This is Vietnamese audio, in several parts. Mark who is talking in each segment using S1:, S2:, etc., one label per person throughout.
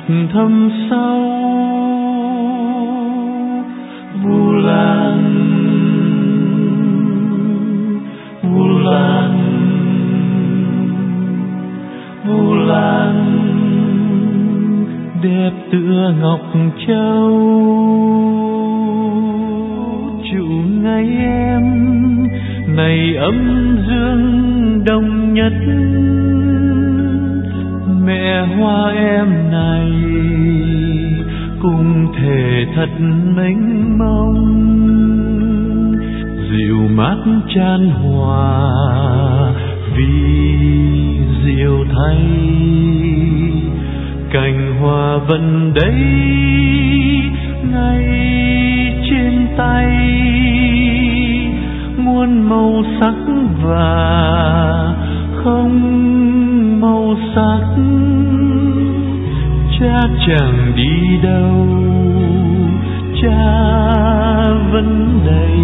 S1: thâm sâu. Vu Lan, Vu Lan, Vu Lan, đẹp tựa ngọc châu. Chịu ngày em này ấm dương đông nhất, mẹ hoa em này cùng thể thật mênh mông. Dịu mát chan hòa vì diệu thay, cành hoa vẫn đây ngay trên tay. Muôn màu sắc và không màu sắc, cha chẳng đi đâu, cha vẫn đây.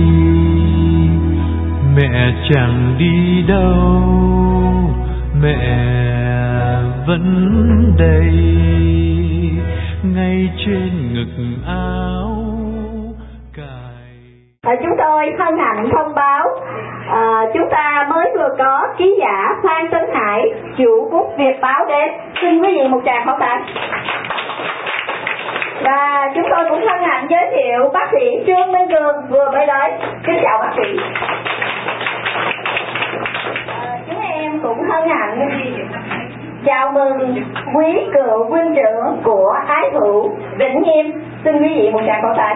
S1: Mẹ chẳng đi đâu, mẹ vẫn đây, ngay trên ngực áo cài.
S2: Chúng tôi hân hạnh thông báo chúng ta mới vừa có ký giả Phan Tấn Hải, chủ bút Việt báo đến. Xin quý vị một tràng pháo tay. Và chúng tôi cũng hân hạnh giới thiệu bác sĩ Trương Minh Cường vừa mới tới. Kính chào bác sĩ. Chúng em cũng hân hạnh chào mừng quý cựu huynh trưởng của Ái Hữu Vĩnh Nghiêm. Xin quý vị một tràng pháo tay.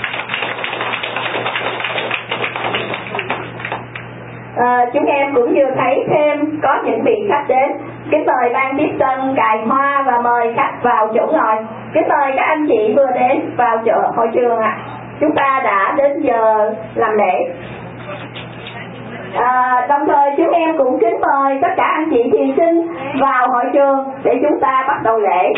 S2: Chúng em cũng vừa thấy thêm có những vị khách đến. Kính mời ban tiếp tân cài hoa và mời khách vào chỗ ngồi. Kính mời các anh chị vừa đến vào hội trường ạ. Chúng ta đã đến giờ làm lễ. Đồng thời chúng em cũng kính mời tất cả anh chị thiền sinh vào hội trường để chúng ta bắt đầu lễ.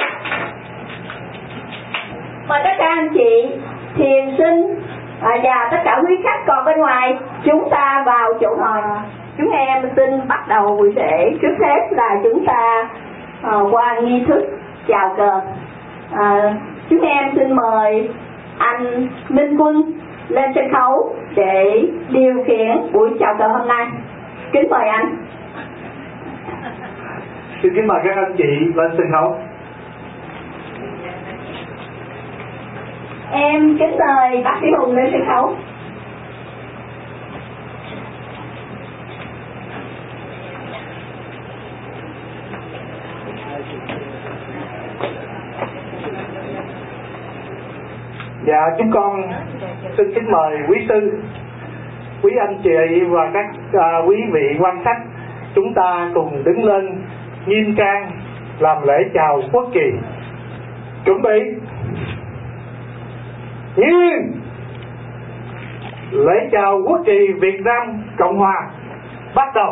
S2: Mời tất cả anh chị thiền sinh và tất cả quý khách còn bên ngoài chúng ta vào chỗ ngồi. Chúng em xin bắt đầu buổi lễ. Trước hết là chúng ta qua nghi thức chào cờ. Chúng em xin mời anh Minh Quân lên sân khấu để điều khiển buổi chào cờ hôm nay. Kính mời anh.
S3: Xin kính mời các anh chị lên sân khấu.
S2: Em kính mời bác sĩ Hùng lên sân khấu.
S3: Dạ, chúng con xin kính mời quý sư, quý anh chị và các quý vị quan khách, chúng ta cùng đứng lên nghiêm trang làm lễ chào quốc kỳ. Chuẩn bị. Nghiêm. Lễ chào quốc kỳ Việt Nam Cộng Hòa bắt đầu.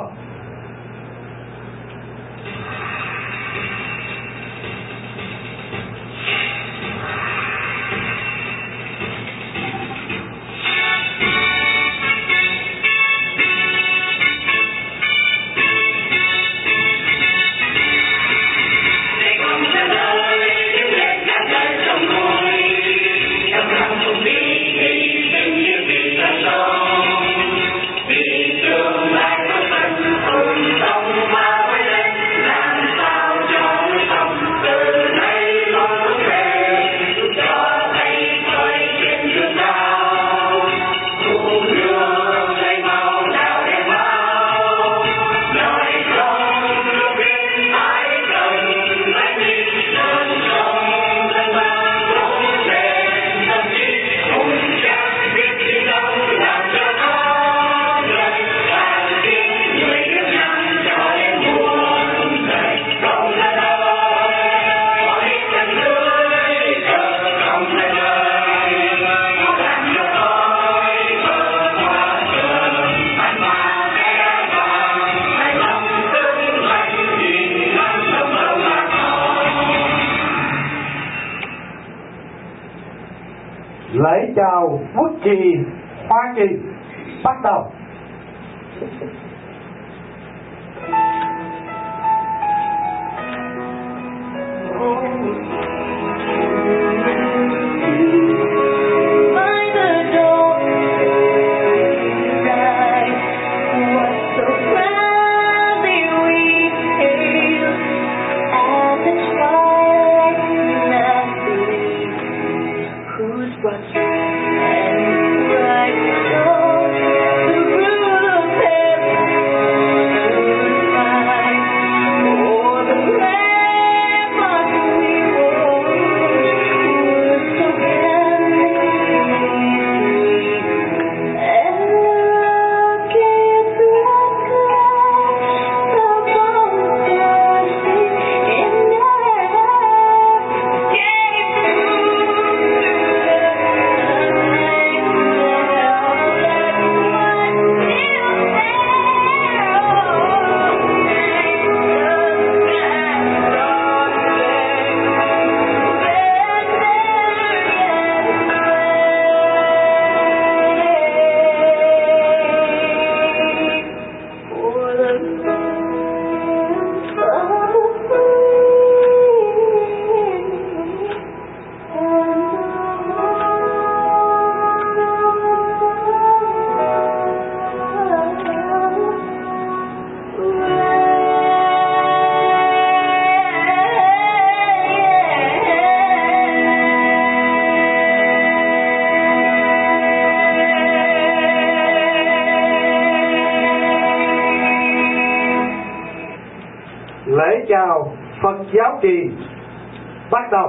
S3: Lễ chào quốc kỳ Hoa Kỳ bắt đầu. Lễ chào Phật giáo trì bắt đầu.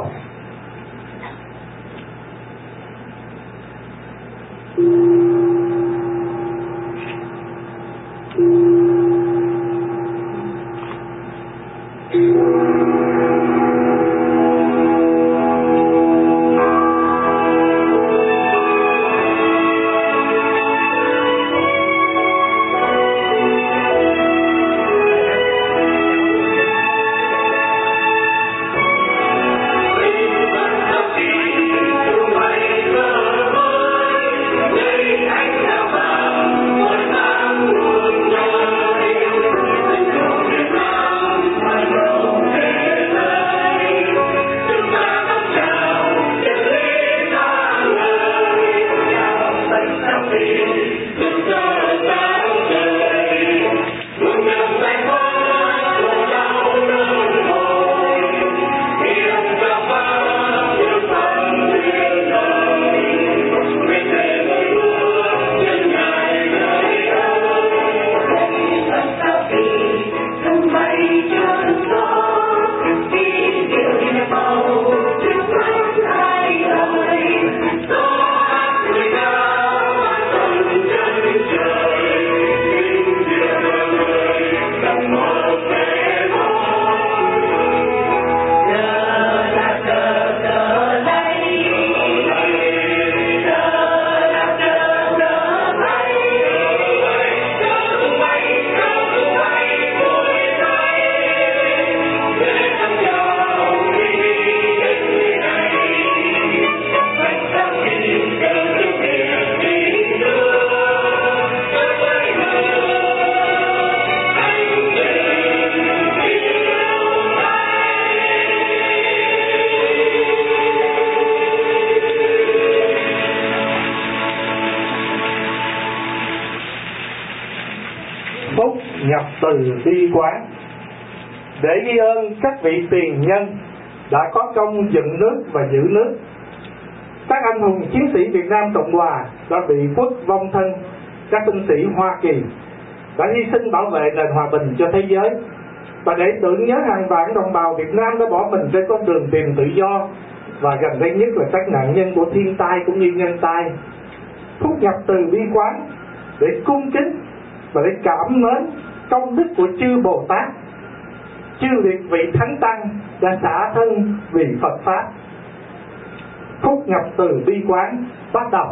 S3: Phúc nhập từ bi quán. Để ghi ơn các vị tiền nhân đã có công dựng nước và giữ nước, các anh hùng chiến sĩ Việt Nam Cộng Hòa đã bị khuất vong thân, các binh sĩ Hoa Kỳ đã hy sinh bảo vệ nền hòa bình cho thế giới, và để tưởng nhớ hàng vạn đồng bào Việt Nam đã bỏ mình trên con đường tìm tự do, và gần đây nhất là các nạn nhân của thiên tai cũng như nhân tai. Phúc nhập từ bi quán để cung kính và để cảm mến công đức của chư Bồ Tát, chư liệt vị thánh tăng đã xả thân vì Phật pháp. Phúc nhập từ bi quán bắt đầu.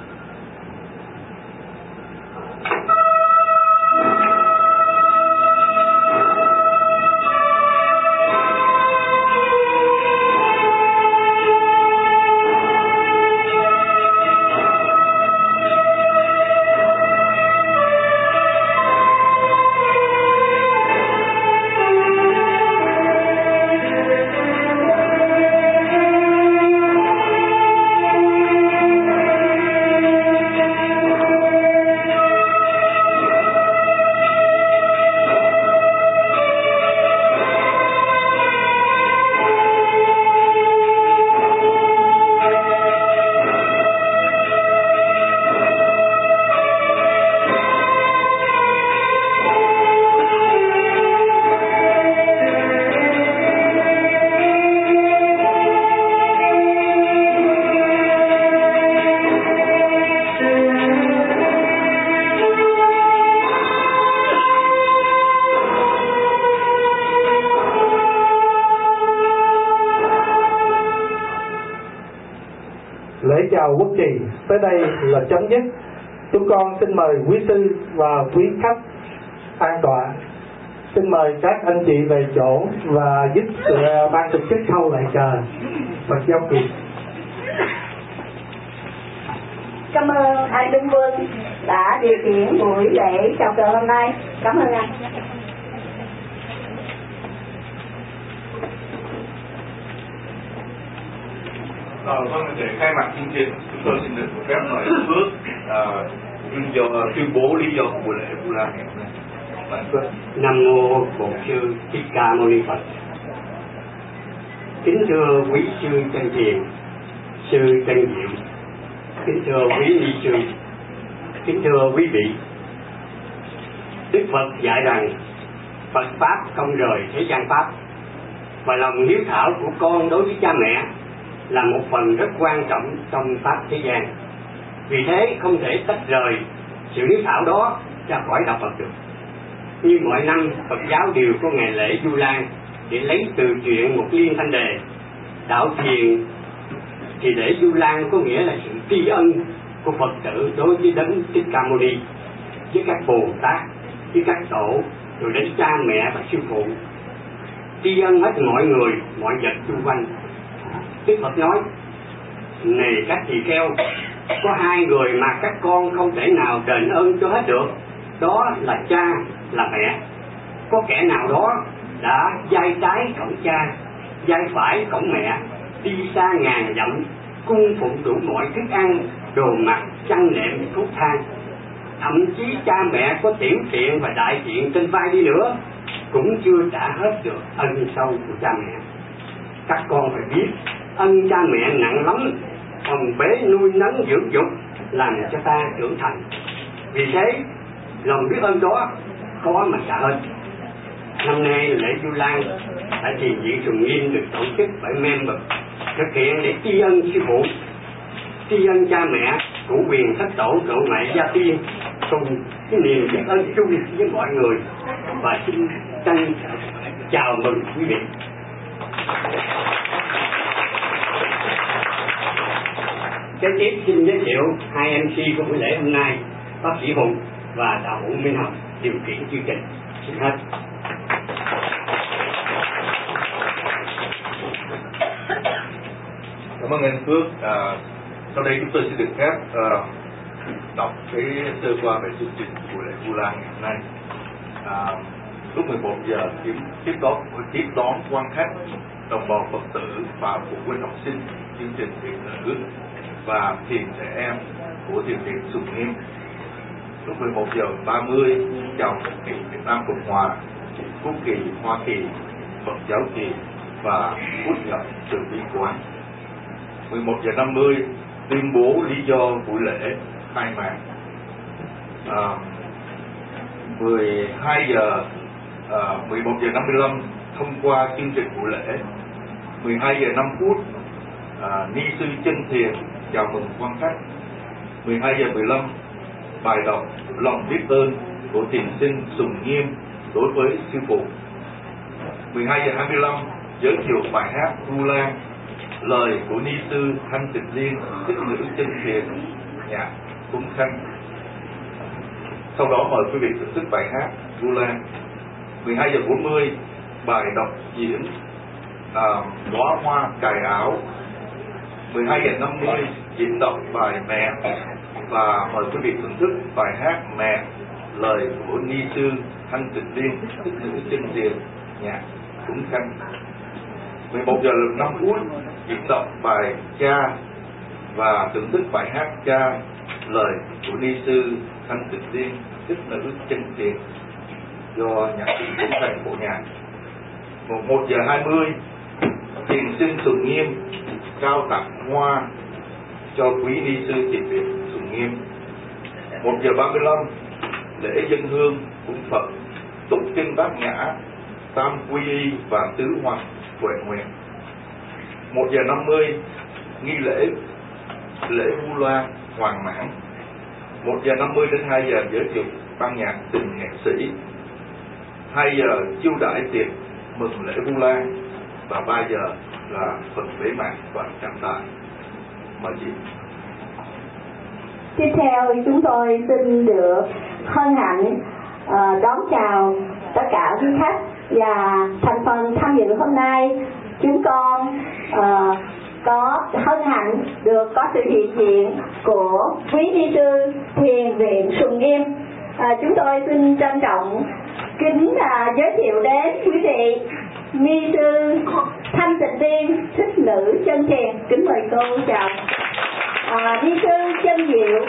S3: Lễ chào quốc trì tới đây là chấm dứt. Chúng con xin mời quý sư và quý khách an tọa. Xin mời các anh chị về chỗ và giúp ban tổ chức khâu lại cờ Phật giáo Việt.
S2: Cảm ơn anh Đinh Vương đã điều khiển buổi lễ chào cờ hôm nay. Cảm ơn anh.
S4: Vâng, để khai mạc chương trình, chúng tôi xin được phép mời Phước tuyên bố lý do của buổi lễ Vu Lan ngày hôm nay.
S5: Nam mô Bổn Sư Thích Ca Mâu Ni Phật. Kính thưa quý sư chân thiền, sư chân diệu, kính thưa quý ni sư, kính thưa quý vị. Đức Phật dạy rằng Phật pháp không rời thế gian pháp, và lòng hiếu thảo của con đối với cha mẹ là một phần rất quan trọng trong pháp thế gian. Vì thế không thể tách rời sự hiếu thảo đó ra khỏi đạo Phật được. Như mọi năm, Phật giáo đều có ngày lễ Vu Lan để lấy từ chuyện một liên thanh đề. Đạo Thiền thì lễ Vu Lan có nghĩa là sự tri ân của Phật tử đối với Đấng Thích Ca Mâu Ni, với các Bồ Tát, với các tổ, rồi đến cha mẹ và sư phụ, tri ân hết mọi người, mọi vật xung quanh. Đức Phật nói: này các tỳ kheo, có hai người mà các con không thể nào đền ơn cho hết được, đó là cha, là mẹ. Có kẻ nào đó đã vai trái cổng cha, vai phải cổng mẹ, đi xa ngàn dặm, cung phụng đủ mọi thức ăn, đồ mặc, chăn nệm, thuốc thang. Thậm chí cha mẹ có tiểu thiện và đại thiện trên vai đi nữa, cũng chưa trả hết được ân sâu của cha mẹ. Các con phải biết ân cha mẹ nặng lắm, phòng bế nuôi nấng dưỡng dục làm cho ta trưởng thành. Vì thế lòng biết ơn đó khó mà trả hết. Năm nay lễ Vu Lan tại Thiền viện Sùng Nghiêm được tổ chức bởi member thực hiện để tri ân sư phụ, tri ân cha mẹ, cụ quyền thất tổ, độ ngoại gia tiên, cùng cái niềm biết ơn chung với mọi người. Và xin chân chào mừng quý vị. Kế tiếp xin giới thiệu hai MC của buổi lễ hôm nay, bác sĩ Hùng và đạo hữu Minh Hồng điều khiển chương trình. Xin hết.
S4: Cảm ơn anh Phước. Sau đây chúng tôi sẽ được phép đọc cái sơ qua về chương trình của buổi lễ Vu Lan ngày hôm nay. Lúc 11 giờ tiếp đón quan khách, đồng bào Phật tử và phụ huynh học sinh chương trình thiền nữ và thiền trẻ em của thiền viện Sùng Nghiêm. Lúc 11 giờ 30 chào Phật kỳ Việt Nam Cộng Hòa, Quốc kỳ Hoa Kỳ, Phật giáo kỳ và Quốc lập từ bi quán. 11 giờ 50 tuyên bố lý do buổi lễ khai mạc. 12 giờ 11 giờ 55 thông qua chương trình buổi lễ. 12 giờ 5 phút ni sư chân thiền chào mừng quan khách. 12 giờ 15 bài đọc lòng biết ơn của thiền sinh Sùng Nghiêm đối với sư phụ. 12 giờ 25 giới thiệu bài hát Vu Lan, lời của ni sư Thanh Tịnh Liên, Thích Nữ Chân Thiền, nhạc Cúng Khanh. Sau đó mời quý vị thưởng thức bài hát Vu Lan. 12 giờ 40 bài đọc diễn đóa hoa cài áo. 12 giờ 50 diễn đọc bài Mẹ và mời quý vị thưởng thức bài hát Mẹ, lời của ni sư Thanh Tịnh Liên, Thích Nữ Chân Thiền, nhạc Cúng Khanh. 11 giờ 5 phút diễn đọc bài Cha và thưởng thức bài hát Cha, lời của ni sư Thanh Tịnh Liên, Thích Nữ Chân Thiền do nhạc sĩ Cúng Khanh phổ nhạc. 1 giờ 20 thiền sinh Sùng Nghiêm trao tặng hoa cho quý ni sư thiền viện Sùng Nghiêm. 1 giờ 35 lễ dân hương cúng Phật, tụng kinh Bát Nhã, Tam Quy Y và Tứ Hoàng Huệ Nguyện. 1 giờ 50 nghi lễ Vu Lan hoàn mãn. 1 giờ 50 đến 2 giờ giới thiệu ban nhạc tình nghệ sĩ. 2 giờ chiêu đãi tiệc mừng lễ Vu Lan và 3 giờ là phần bế mạc và trọng tài. Mời chị.
S2: Tiếp theo chúng tôi xin được hân hạnh đón chào tất cả quý khách và thành phần tham dự hôm nay. Chúng con có hân hạnh được có sự hiện diện của quý ni sư thiền viện Sùng Nghiêm. Chúng tôi xin trân trọng kính giới thiệu đến quý vị ni sư Thanh Tịnh Liên, Thích Nữ Chân Thiền. Kính mời cô chào. Ni sư Chân Diệu,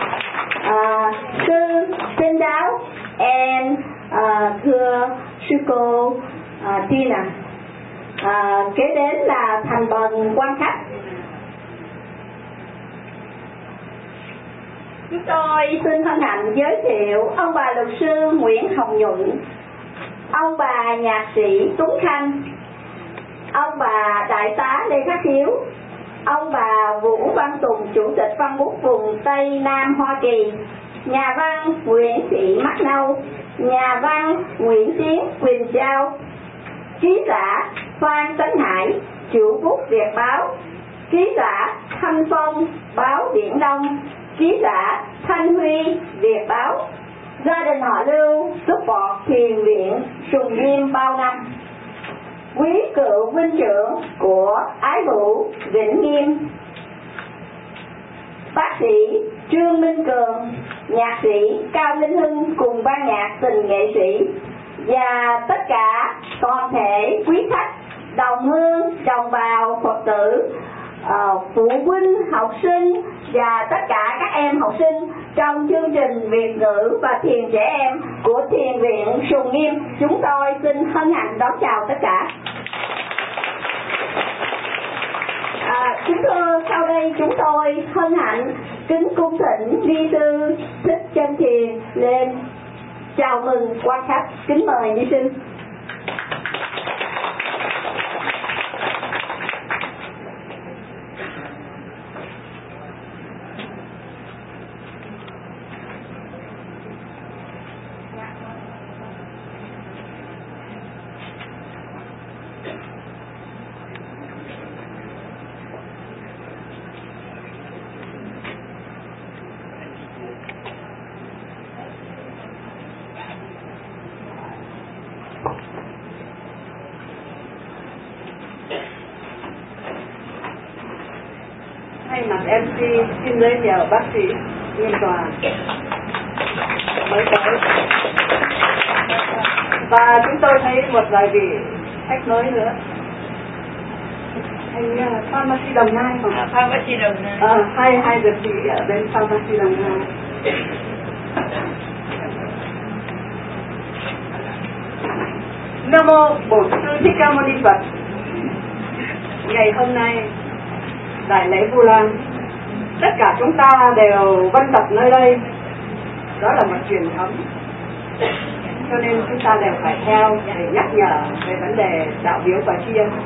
S2: sư Tinh Đáo, and thưa sư cô Tina. Kế đến là thành phần quan khách. Chúng tôi xin hân hạnh giới thiệu ông bà luật sư Nguyễn Hồng Nhuận, ông bà nhạc sĩ Tuấn Khanh, ông bà đại tá Lê Khắc Hiếu, ông bà Vũ Văn Tùng, chủ tịch văn bút vùng Tây Nam Hoa Kỳ, nhà văn Nguyễn Thị Mắt Nâu, nhà văn Nguyễn Tiến Quỳnh Châu, ký giả Phan Tấn Hải, chủ bút Việt Báo, ký giả Thanh Phong, báo Biển Đông, ký giả Thanh Huy, Việt Báo, gia đình họ Lưu, support thiền viện Sùng Diêm bao năm. Quý cựu huynh trưởng của Ái Hữu, Vĩnh Nghiêm, bác sĩ Trương Minh Cường, nhạc sĩ Cao Linh Hưng cùng ban nhạc Tình Nghệ Sĩ và tất cả toàn thể quý khách, đồng hương, đồng bào, Phật tử, phụ huynh, học sinh và tất cả các em học sinh trong chương trình Việt ngữ và thiền trẻ em của thiền viện Sùng Nghiêm. Chúng tôi xin hân hạnh đón chào tất cả. Sau đây chúng tôi hân hạnh kính cung thỉnh ni sư Thích Chân Thiền lên chào mừng quan khách. Kính mời ni sư.
S6: Thay mặt MC xin giới thiệu bác sĩ Nguyên Toàn mới tới, và chúng tôi thấy một vài vị khách mới nữa. Anh Pharmacy Đồng Nai không?
S7: Pharmacy Đồng Nai.
S6: Hai dược sĩ ở bên Pharmacy Đồng Nai. Nam mô Bổn Sư Thích Ca Mâu Ni Phật. Ngày hôm nay đại lễ Vu Lan, tất cả chúng ta đều vân tập nơi đây, đó là một truyền thống, cho nên chúng ta đều phải theo để nhắc nhở về vấn đề đạo hiếu và tri ân.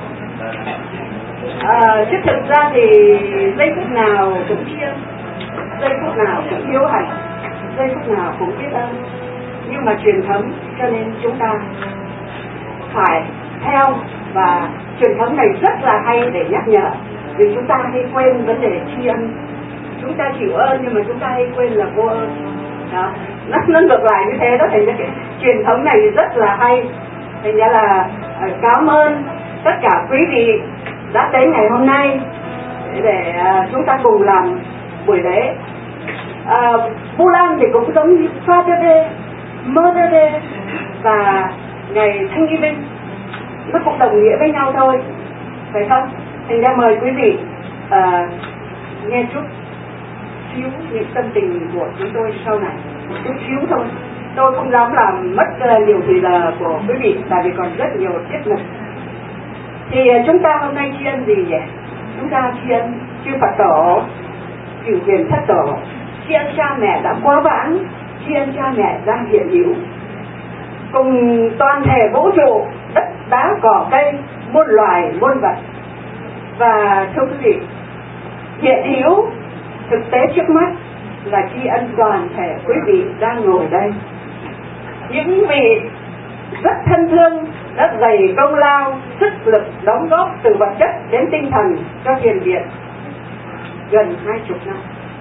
S6: Chứ thực ra thì giây phút nào cũng tri ân, giây phút nào cũng hiếu hạnh, giây phút nào cũng biết ơn, nhưng mà truyền thống cho nên chúng ta phải theo, và truyền thống này rất là hay để nhắc nhở. Vì chúng ta hay quên vấn đề tri ân, chúng ta chịu ơn nhưng mà chúng ta hay quên là vô ơn. Đó, nó ngược lại như thế đó. Thành ra cái truyền thống này rất là hay. Thành ra là cảm ơn tất cả quý vị đã đến ngày hôm nay để chúng ta cùng làm buổi lễ. Vu Lan thì cũng giống như Father Day, Mother Day và ngày Thanh Y Binh, nó cũng đồng nghĩa với nhau thôi, phải không? Thành ra mời quý vị nghe chút xíu những tâm tình của chúng tôi sau này, chút xíu thôi. Tôi không dám làm mất nhiều thời giờ của quý vị, tại vì còn rất nhiều tiết mục. Thì chúng ta hôm nay tri ân gì vậy? Chúng ta tri ân chư Phật tổ, cửu huyền thất tổ, tri ân cha mẹ đã quá vãng, tri ân cha mẹ đang hiện hữu, cùng toàn thể vũ trụ, đất đá cỏ cây, muôn loài muôn vật. Và thưa quý vị, hiện hữu thực tế trước mắt là tri ân toàn thể quý vị đang ngồi đây. Những vị rất thân thương đã dày công lao, sức lực đóng góp từ vật chất đến tinh thần cho thiền viện gần 20 năm.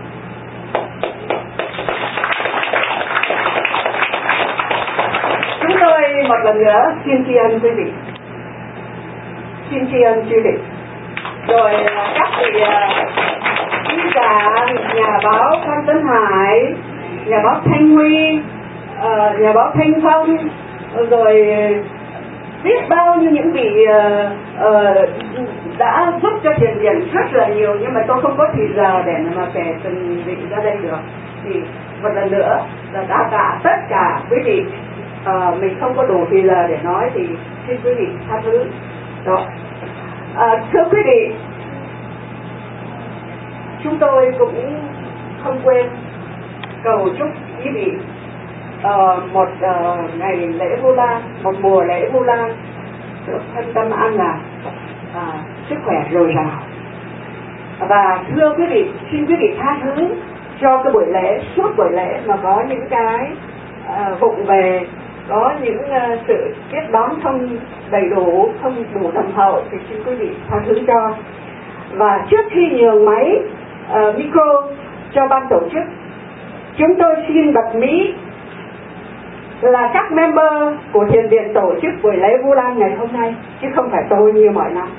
S6: Chúng tôi một lần nữa xin tri ân quý vị, xin tri ân quý vị. Rồi các vị ký giả, nhà báo Phan Tấn Hải, nhà báo Thanh Huy, nhà báo Thanh Phong, rồi biết bao nhiêu những vị đã giúp cho thiền viện rất là nhiều, nhưng mà tôi không có thời giờ để mà kể từng vị ra đây được. Thì một lần nữa là đã cả tất cả quý vị, mình không có đủ thời giờ để nói thì xin quý vị tha thứ. Đó. Thưa quý vị, chúng tôi cũng không quên cầu chúc quý vị một ngày lễ Vu Lan, một mùa lễ Vu Lan được thân tâm an lạc, sức khỏe dồi dào. Và thưa quý vị, xin quý vị tha thứ cho cái buổi lễ, suốt buổi lễ mà có những cái vụng về, có những sự tiếp đón không đầy đủ, không đủ đầm hậu, thì xin quý vị tha thứ cho. Và trước khi nhường máy micro cho ban tổ chức, chúng tôi xin bật mí là các member của thiền viện tổ chức buổi lễ Vu Lan ngày hôm nay, chứ không phải tôi như mọi năm.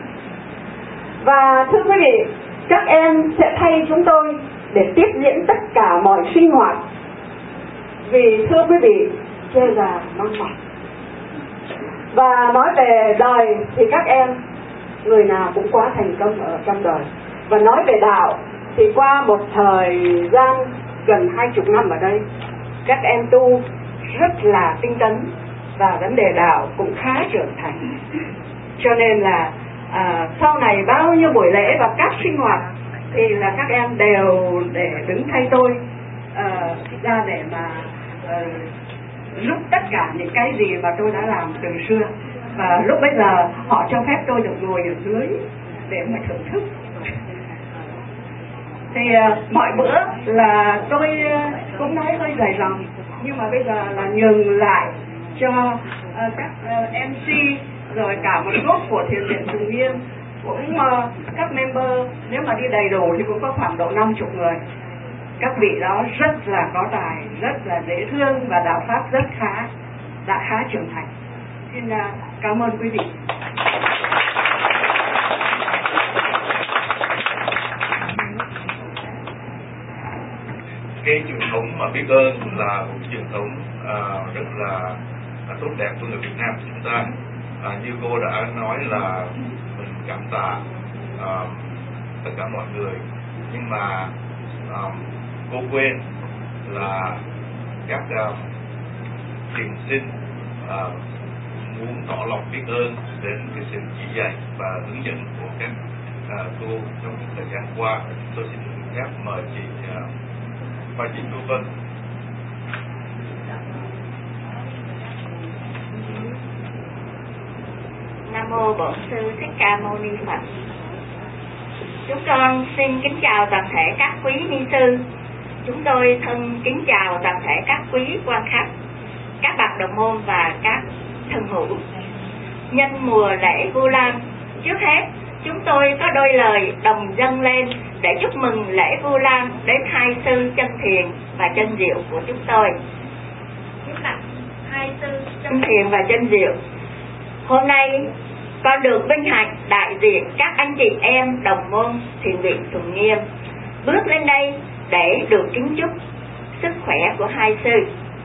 S6: Và thưa quý vị, các em sẽ thay chúng tôi để tiếp diễn tất cả mọi sinh hoạt. Vì thưa quý vị, chơi già mong mỏi. Và nói về đời thì các em, người nào cũng quá thành công ở trong đời. Và nói về đạo thì qua một thời gian gần 20 năm ở đây, các em tu rất là tinh tấn và vấn đề đạo cũng khá trưởng thành. Cho nên là sau này bao nhiêu buổi lễ và các sinh hoạt thì là các em đều để đứng thay tôi ra để mà giúp tất cả những cái gì mà tôi đã làm từ xưa. Và lúc bây giờ họ cho phép tôi được ngồi ở dưới để mà thưởng thức. Thì mọi bữa là tôi cũng nói hơi dày lòng, nhưng mà bây giờ là nhường lại cho các MC rồi cả một group của thiền viện Tùng Nghiêm, cũng các member nếu mà đi đầy đủ thì cũng có khoảng độ 50 người. Các vị đó rất là có tài, rất là dễ thương và đạo pháp rất đã khá trưởng thành. Xin cảm ơn quý vị.
S4: Cái truyền thống mà biết ơn là một truyền thống rất là tốt đẹp của người Việt Nam của chúng ta. Như cô đã nói là mình cảm tạ tất cả mọi người, nhưng mà cô quên là các thiền sinh muốn tỏ lòng biết ơn đến cái sự chỉ dạy và hướng dẫn của các cô trong thời gian qua. Tôi xin được phép mời chị và chị Thu Vân.
S8: Nam mô Bổn Sư Thích Ca Mâu Ni Phật. Chúng con xin kính chào toàn thể các quý ni sư. Chúng tôi thân kính chào toàn thể các quý quan khách, các bậc đồng môn và các thân hữu. Nhân mùa lễ Vu Lan, trước hết chúng tôi có đôi lời đồng dâng lên để chúc mừng lễ Vu Lan đến hai sư chân thiền và chân diệu của chúng tôi. Hai sư chân thiền và chân diệu, hôm nay con được vinh hạnh đại diện các anh chị em đồng môn thiền viện Tùng Nghiêm bước lên đây để được kính chúc sức khỏe của hai sư.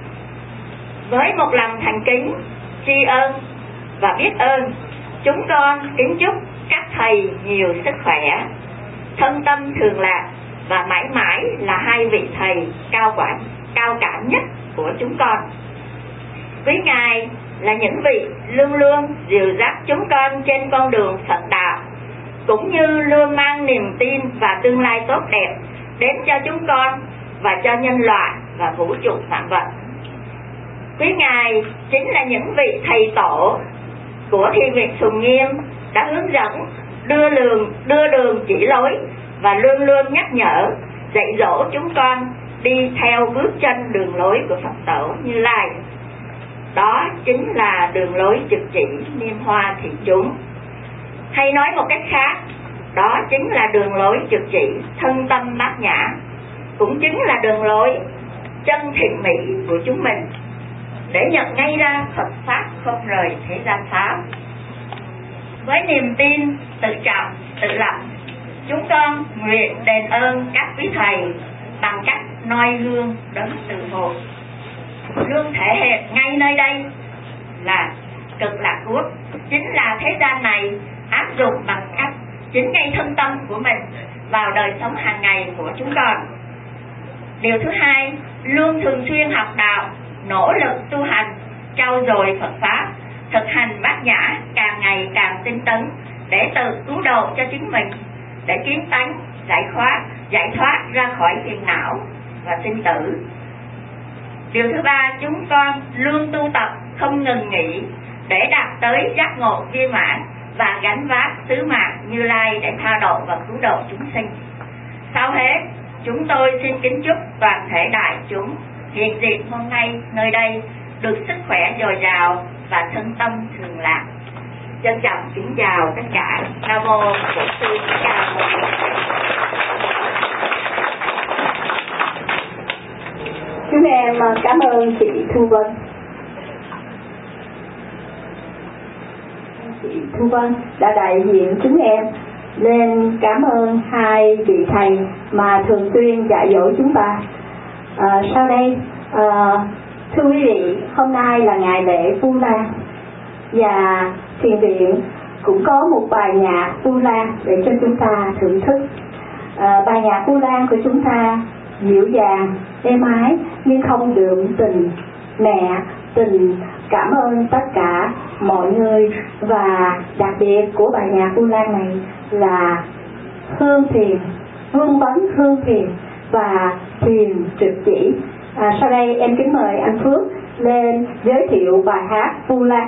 S8: Với một lòng thành kính, tri ân và biết ơn, chúng con kính chúc các thầy nhiều sức khỏe, thân tâm thường lạc và mãi mãi là hai vị thầy cao cả nhất của chúng con. Quý ngài là những vị luôn luôn dìu dắt chúng con trên con đường Phật đạo, cũng như luôn mang niềm tin và tương lai tốt đẹp đến cho chúng con và cho nhân loại và vũ trụ vạn vật. Quý ngài chính là những vị thầy tổ của thiền viện Tùng Nghiêm đã hướng dẫn, đưa đường chỉ lối và luôn luôn nhắc nhở, dạy dỗ chúng con đi theo bước chân đường lối của Phật tổ Như Lai. Đó chính là đường lối trực chỉ niêm hoa thị chúng. Hay nói một cách khác, đó chính là đường lối trực chỉ thân tâm bát nhã, cũng chính là đường lối chân thiện mỹ của chúng mình, để nhận ngay ra Phật Pháp không rời thế gian Pháp. Với niềm tin tự trọng, tự lập, chúng con nguyện đền ơn các quý thầy bằng cách noi gương đấng từ hộ, luôn thể hiện ngay nơi đây là Cực Lạc Quốc chính là thế gian này áp dụng bằng cách chính ngay thân tâm của mình vào đời sống hàng ngày của chúng con. Điều thứ hai, luôn thường xuyên học đạo, nỗ lực tu hành, trau dồi Phật Pháp, thực hành bát nhã càng ngày càng tinh tấn để tự cứu độ cho chính mình, để kiến tánh giải thoát ra khỏi phiền não và sinh tử. Điều thứ ba, chúng con luôn tu tập không ngừng nghỉ để đạt tới giác ngộ viên mãn và gánh vác sứ mạng Như Lai để tha độ và cứu độ chúng sinh. Sau hết, chúng tôi xin kính chúc toàn thể đại chúng hiện diện hôm nay nơi đây được sức khỏe dồi dào và thân tâm thường lạc. Trân trọng kính chào tất cả. Nam mô Bổn Sư Thích Ca Mâu Ni.
S2: Chúng em cảm ơn chị Thu Vân. Chị Thu Vân đã đại diện chúng em lên cảm ơn hai vị thầy mà thường xuyên dạy dỗ chúng ta. Sau đây, thưa quý vị, hôm nay là ngày lễ Vu Lan và thiền viện cũng có một bài nhạc Vu Lan để cho chúng ta thưởng thức. Bài nhạc Vu Lan của chúng ta dịu dàng, êm ái nhưng không đượm tình mẹ, tình cảm ơn tất cả mọi người. Và đặc biệt của bài nhạc Vu Lan này là hương thiền, vương vấn hương thiền và thiền trực chỉ. Sau đây em kính mời anh Phước lên giới thiệu bài hát Vu Lan.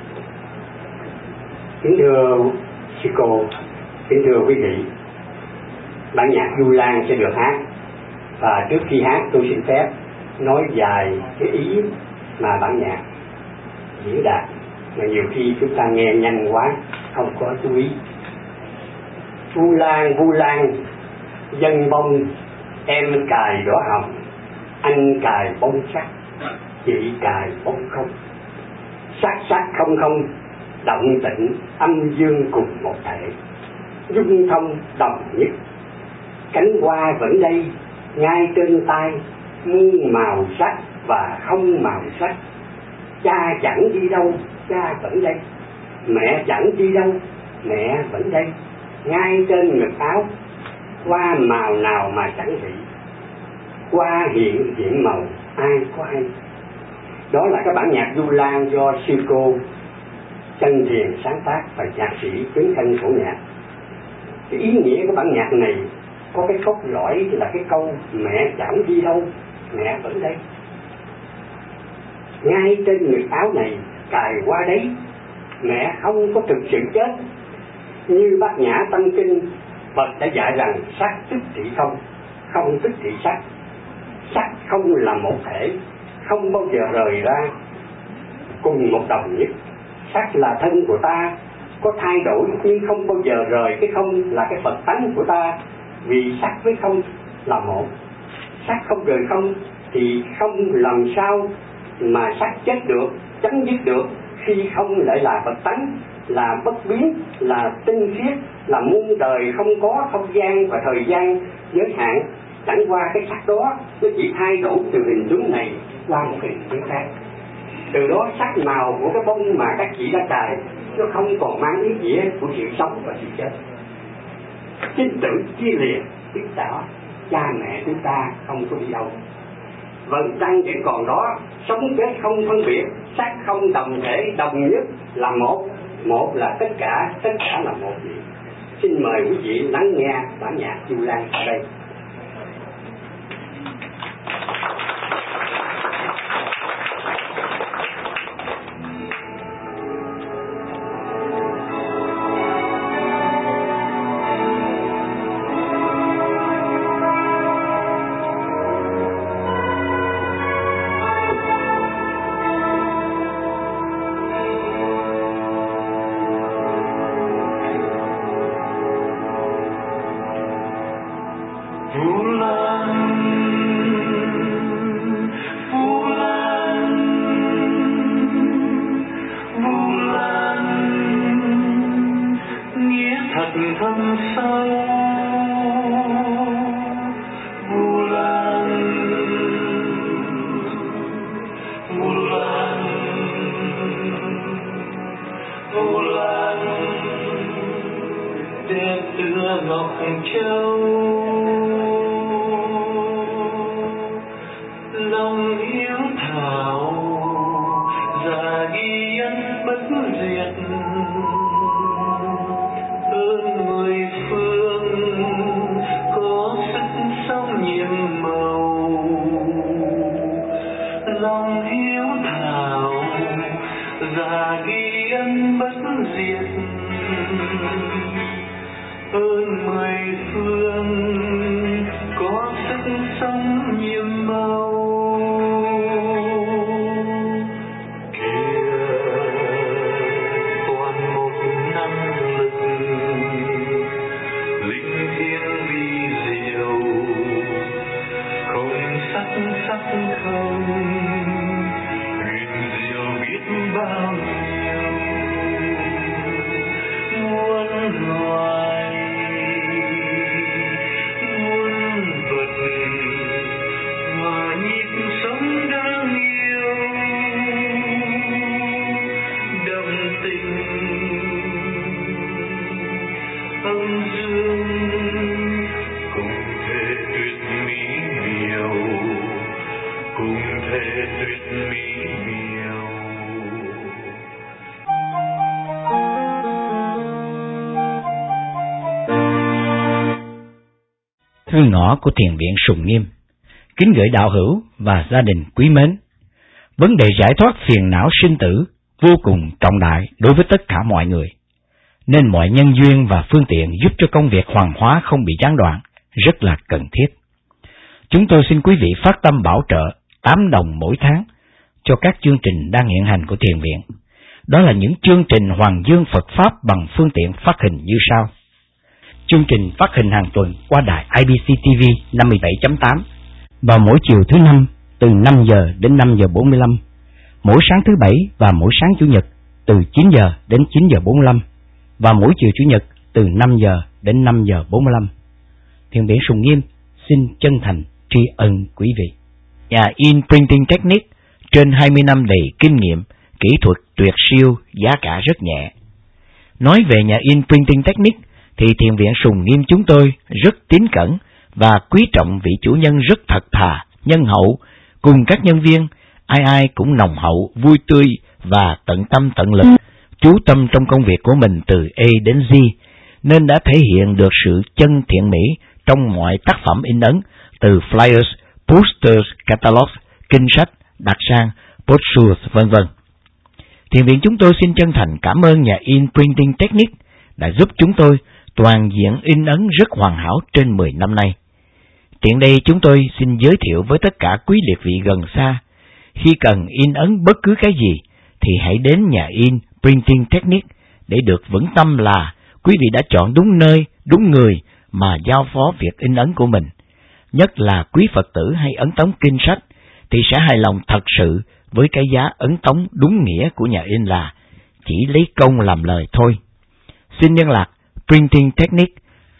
S5: Kính thưa sư cô, kính thưa quý vị, bản nhạc Vu Lan sẽ được hát, và trước khi hát tôi xin phép nói vài cái ý mà bản nhạc diễn đạt mà nhiều khi chúng ta nghe nhanh quá không có chú ý. Vu Lan dân bông, em cài đỏ hồng, anh cài bông sắc, chị cài bông không. Sắc không không, động tịnh âm dương cùng một thể, dung thông đồng nhất. Cánh hoa vẫn đây ngay trên tay, muôn màu sắc và không màu sắc. Cha chẳng đi đâu, cha vẫn đây. Mẹ chẳng đi đâu, mẹ vẫn đây. Ngay trên ngực áo, hoa màu nào mà chẳng vị. Hoa hiện màu ai có hay. Đó là cái bản nhạc Vu Lan do sư cô Chân Thiền sáng tác và nhạc sĩ Chứng Thân phổ nhạc. Cái ý nghĩa của bản nhạc này có cái cốt lõi là cái câu mẹ chẳng đi đâu, mẹ vẫn đây. Ngay trên ngực áo này cài qua đấy, mẹ không có thực sự chết. Như Bát Nhã Tâm Kinh, Phật đã dạy rằng sắc tức thị không, không tức thị sắc. Sắc không là một thể, không bao giờ rời ra, cùng một đồng nhất. Sắc là thân của ta, có thay đổi nhưng không bao giờ rời cái không là cái Phật tánh của ta. Vì sắc với không là một. Sắc không rời không thì không làm sao mà sắc chết được, chấm dứt được, khi không lại là Phật tánh, là bất biến, là tinh khiết, là muôn đời không có không gian và thời gian giới hạn. Chẳng qua cái sắc đó nó chỉ thay đổi từ hình tướng này qua một hình tướng khác. Từ đó sắc màu của cái bông mà các chị đã cài nó không còn mang ý nghĩa của sự sống và sự chết. Chính tự chia liệt biết rõ cha mẹ chúng ta không có đi đâu. Vầng trăng vẫn còn đó, sống kết không phân biệt, sắc không đồng thể đồng nhất là một. Một là tất cả là một vị. Xin mời quý vị lắng nghe bản nhạc Vu Lan ở đây.
S1: thâm sâu Vu Lan, Vu Lan, Vu Lan, đẹp tựa ngọc châu, lòng hiếu thảo già ghi ân bất diệt. Ơn mười phương có sức sống nhiệm màu,
S9: Thư ngõ của Thiền viện Sùng Nghiêm. Kính gửi đạo hữu và gia đình quý mến. Vấn đề giải thoát phiền não sinh tử vô cùng trọng đại đối với tất cả mọi người, nên mọi nhân duyên và phương tiện giúp cho công việc hoàn hóa không bị gián đoạn rất là cần thiết. Chúng tôi xin quý vị phát tâm bảo trợ 8 đồng mỗi tháng cho các chương trình đang hiện hành của Thiền viện. Đó là những chương trình Hoàng Dương Phật Pháp bằng phương tiện phát hình như sau. Chương trình phát hình hàng tuần qua đài IBC TV 57.8 vào mỗi chiều thứ Năm từ 5 giờ đến 5 giờ 45, mỗi sáng thứ Bảy và mỗi sáng Chủ nhật từ 9 giờ đến 9 giờ 45, và mỗi chiều Chủ nhật từ 5 giờ đến 5 giờ 45. Thiền viện Sùng Nghiêm xin chân thành tri ân quý vị. Nhà in Printing Technique trên 20 năm đầy kinh nghiệm, kỹ thuật tuyệt siêu, giá cả rất nhẹ. Nói về nhà in Printing Technique thì Thiền viện Sùng Nghiêm chúng tôi rất tín cẩn và quý trọng vị chủ nhân rất thật thà, nhân hậu, cùng các nhân viên, ai cũng nồng hậu, vui tươi và tận tâm tận lực, chú tâm trong công việc của mình từ A đến Z, nên đã thể hiện được sự chân thiện mỹ trong mọi tác phẩm in ấn, từ flyers, posters, catalogs, kinh sách, đặc sang, brochures, v.v. Thiền viện chúng tôi xin chân thành cảm ơn nhà in Printing Technique đã giúp chúng tôi toàn diện in ấn rất hoàn hảo trên 10 năm nay. Tiện đây chúng tôi xin giới thiệu với tất cả quý liệt vị gần xa, khi cần in ấn bất cứ cái gì thì hãy đến nhà in Printing Technique để được vững tâm là quý vị đã chọn đúng nơi, đúng người mà giao phó việc in ấn của mình. Nhất là quý Phật tử hay ấn tống kinh sách thì sẽ hài lòng thật sự với cái giá ấn tống đúng nghĩa của nhà in là chỉ lấy công làm lời thôi. Xin liên lạc Printing Technique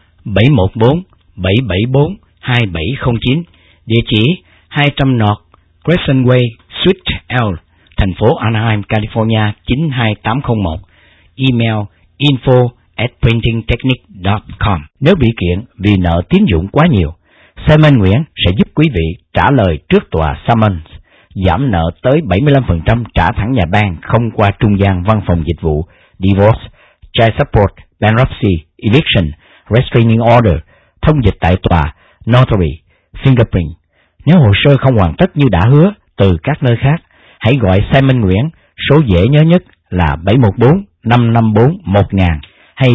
S9: 714 774 2709, địa chỉ 200 North Crescent Way, Suite L, thành phố Anaheim, California 92801. Email info@printingtechnique.com. Nếu bị kiện vì nợ tín dụng quá nhiều, Simon Nguyễn sẽ giúp quý vị trả lời trước tòa summons, giảm nợ tới 75% trả thẳng nhà ban không qua trung gian văn phòng dịch vụ, divorce, child support, bankruptcy, eviction, restraining order, thông dịch tại tòa, notary, fingerprint. Nếu hồ sơ không hoàn tất như đã hứa từ các nơi khác, hãy gọi Simon Nguyễn, số dễ nhớ nhất là 714-554-1000 hay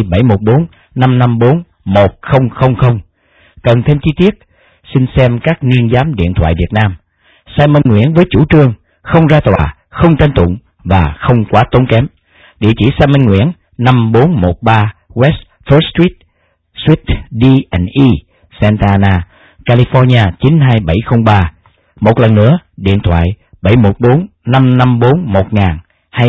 S9: 714-554-1000. Cần thêm chi tiết, xin xem các niên giám điện thoại Việt Nam. Simon Nguyễn với chủ trương không ra tòa, không tranh tụng và không quá tốn kém. Địa chỉ Simon Nguyễn 5413 West First Street, Suite D&E, Santa Ana, California 92703. Một lần nữa, điện thoại 714-554-1000 hay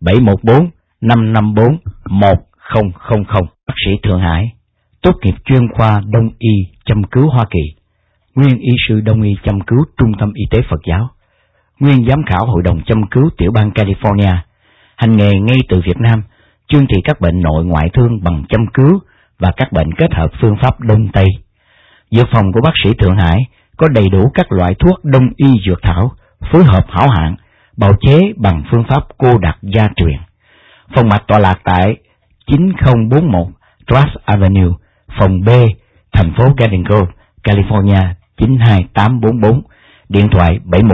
S9: 714-554-1000. Bác sĩ Thượng Hải, tốt nghiệp chuyên khoa Đông y châm cứu Hoa Kỳ, nguyên y sư Đông y châm cứu Trung tâm Y tế Phật giáo, nguyên giám khảo Hội đồng châm cứu tiểu bang California, hành nghề ngay từ Việt Nam, chuyên trị các bệnh nội ngoại thương bằng châm cứu và các bệnh kết hợp phương pháp Đông Tây. Dược phòng của bác sĩ Thượng Hải có đầy đủ các loại thuốc Đông y dược thảo, phối hợp hảo hạng, bào chế bằng phương pháp cô đặc gia truyền. Phòng mạch tọa lạc tại 9041 Trask Avenue, phòng B, thành phố Garden Grove, California 92844, điện thoại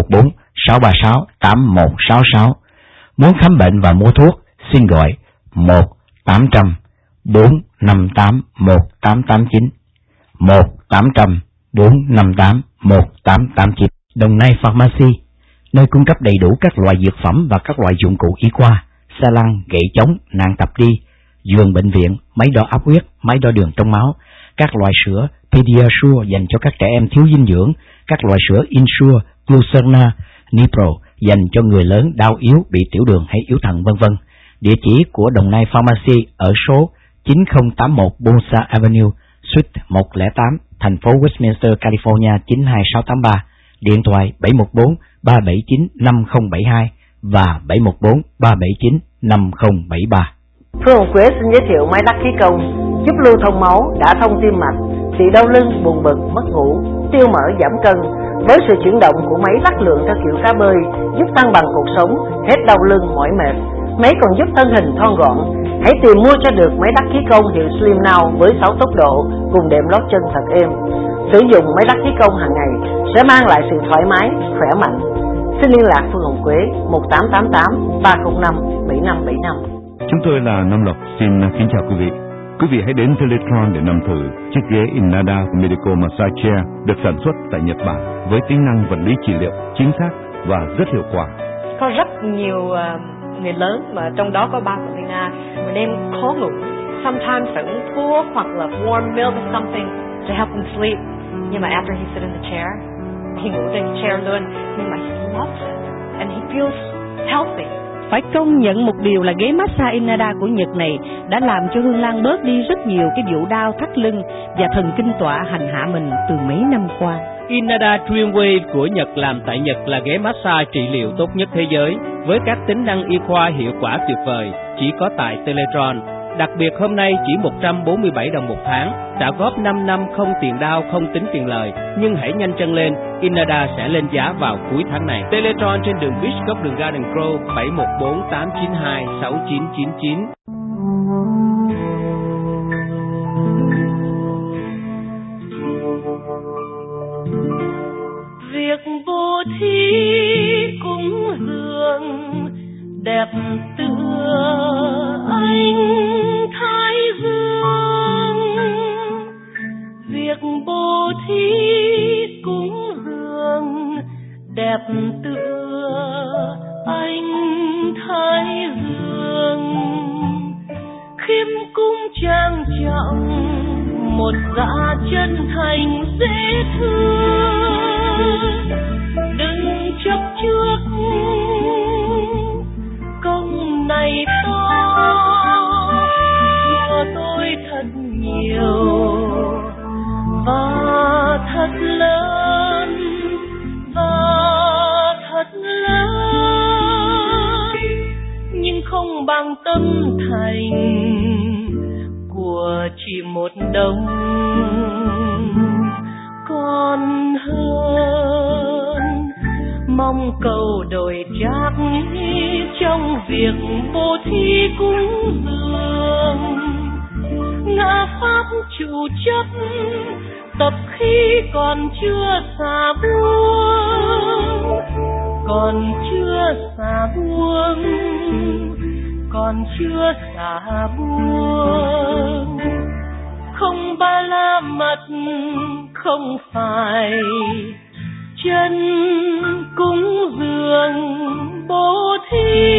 S9: 714-636-8166. Muốn khám bệnh và mua thuốc, xin gọi 1-800-458-1889, 1-800-458-1889. Đồng Nai Pharmacy, nơi cung cấp đầy đủ các loại dược phẩm và các loại dụng cụ y khoa, xe lăn, gậy chống, nạn tập đi, giường bệnh viện, máy đo áp huyết, máy đo đường trong máu, các loại sữa Pediasure dành cho các trẻ em thiếu dinh dưỡng, các loại sữa Insure, Glucerna, Nipro dành cho người lớn đau yếu, bị tiểu đường hay yếu thận, v.v. Địa chỉ của Đồng Nai Pharmacy ở số 9081 Bonsa Avenue, Suite 108, thành phố Westminster, California 92683. Điện thoại 714-379-5072 và 714-379-5073.
S10: Phương Quế xin giới thiệu máy lắc khí công giúp lưu thông máu, đả thông tim mạch, trị đau lưng, buồn bực, mất ngủ, tiêu mỡ, giảm cân. Với sự chuyển động của máy lắc lượng theo kiểu cá bơi, giúp thăng bằng cuộc sống, hết đau lưng, mỏi mệt. Máy còn giúp thân hình thon gọn. Hãy tìm mua cho được máy lắc khí công hiệu Slim Now với 6 tốc độ cùng đệm lót chân thật êm. Sử dụng máy lắc khí công hàng ngày sẽ mang lại sự thoải mái, khỏe mạnh. Xin liên lạc Phương Hồng Quế 1888 305 7575.
S11: Chúng tôi là Nam Lộc, xin kính chào quý vị. Quý vị hãy đến Teletron để nằm thử chiếc ghế Inada Medical Massage Chair được sản xuất tại Nhật Bản với tính năng vật lý trị liệu chính xác và rất hiệu quả.
S12: Có rất nhiều người lớn mà trong đó có ba của Lina, một em khó ngủ, sometimes phải uống thuốc hoặc là warm milk or something to help him sleep. Nhưng mà after he sit in the chair, he ngủ trên chair luôn, nhưng mà he loves it and he feels healthy.
S13: Phải công nhận một điều là ghế massage Inada của Nhật này đã làm cho Hương Lan bớt đi rất nhiều cái vụ đau thắt lưng và thần kinh tọa hành hạ mình từ mấy năm qua.
S14: Inada Dreamwave của Nhật làm tại Nhật là ghế massage trị liệu tốt nhất thế giới với các tính năng y khoa hiệu quả tuyệt vời, chỉ có tại Teletron. Đặc biệt hôm nay chỉ 147 đồng một tháng, trả góp 5 năm không tiền đau, không tính tiền lời. Nhưng hãy nhanh chân lên, Inada sẽ lên giá vào cuối tháng này. Teletron trên đường Beach góc đường Garden Grove 714 892 6999.
S15: Việc vô thí cúng dường đẹp tựa ánh thái dương. Việc bố thí cúng dường đẹp tựa ánh thái dương. Khiêm cung trang trọng một dạ chân thành dễ thương. Đừng chấp trước công này to của tôi thật nhiều và thật lớn và thật lớn, nhưng không bằng tâm thành của chỉ một đồng còn hơn. Mong cầu đổi trác trong việc bố thí cúng dường. Ngã pháp chủ chấp tập khi còn chưa xả buông, còn chưa xả buông, còn chưa xả buông. Không ba la mật, không phải chân cúng dường bố thí.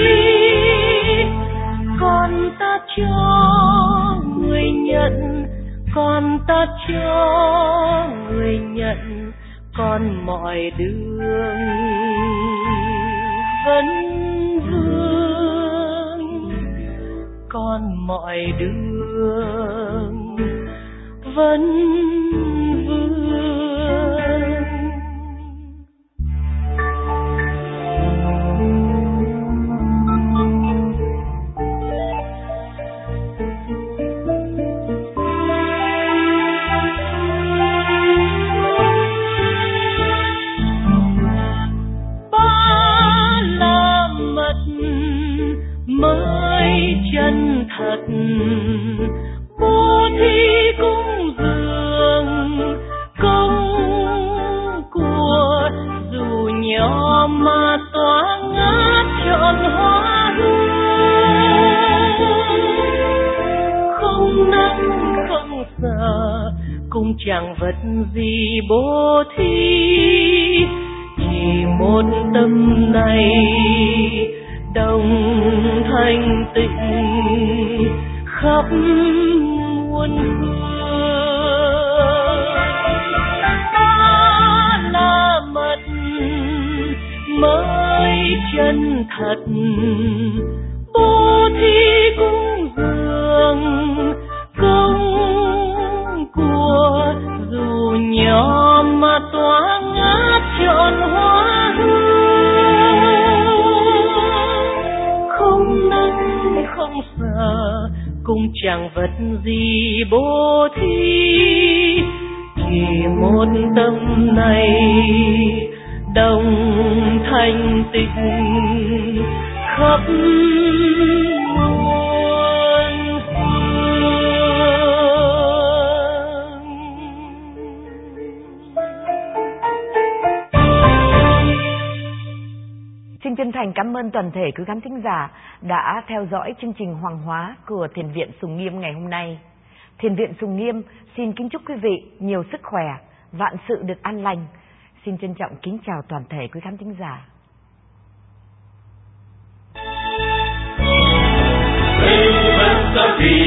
S15: Còn ta cho người nhận, còn ta cho người nhận, còn mọi đường vẫn vương, còn mọi đường vẫn vương. Mới chân thật bố thí cúng dường công của dù nhỏ mà tỏa ngát trọn hoa hương. Không nắng không sợ cũng chẳng vật gì bố thí, chỉ một tâm này đồng thanh tịnh khắp muôn phương. Ta là mật mới chân thật bố thí cúng dường công của dù nhỏ mà tỏa ngát trọn hoa hương. Không nắng không sợ cũng chẳng vật gì bố thí, chỉ một tâm này đồng thanh tịnh khắp muôn phương.
S10: chân thành cảm ơn toàn thể quý khán thính giả đã theo dõi chương trình Hoàng Hóa của Thiền viện Sùng Nghiêm ngày hôm nay. Thiền viện Sùng Nghiêm xin kính chúc quý vị nhiều sức khỏe, vạn sự được an lành. Xin trân trọng kính chào toàn thể quý khán thính giả.
S1: Vì